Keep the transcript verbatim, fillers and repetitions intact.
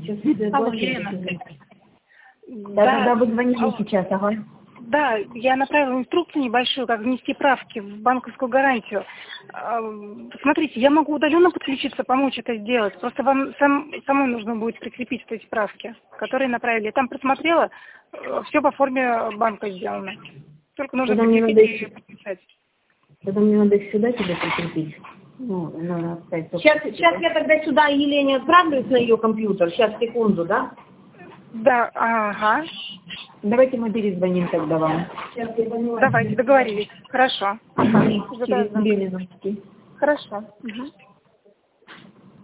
Сейчас Алло, Елена. Да, Да, когда вы звоните алло. сейчас, ага. Да, я направила инструкцию небольшую, как внести правки в банковскую гарантию. А, Смотрите, я могу удаленно подключиться, помочь это сделать. Просто вам сам, самой нужно будет прикрепить вот эти правки, которые направили. Я там просмотрела, все по форме банка сделано. Только нужно Тогда мне прикрепить надо и их, подписать. тогда мне надо их сюда тебе прикрепить. Ну, надо оставить только Сейчас, сюда. сейчас я тогда сюда Елене отправлюсь на ее компьютер. Сейчас, секунду, да? Да, ага. Давайте мы перезвоним тогда вам. Давайте, договорились. Хорошо. Ага. Через Ожидаю звонка. две минутки. Хорошо. Угу.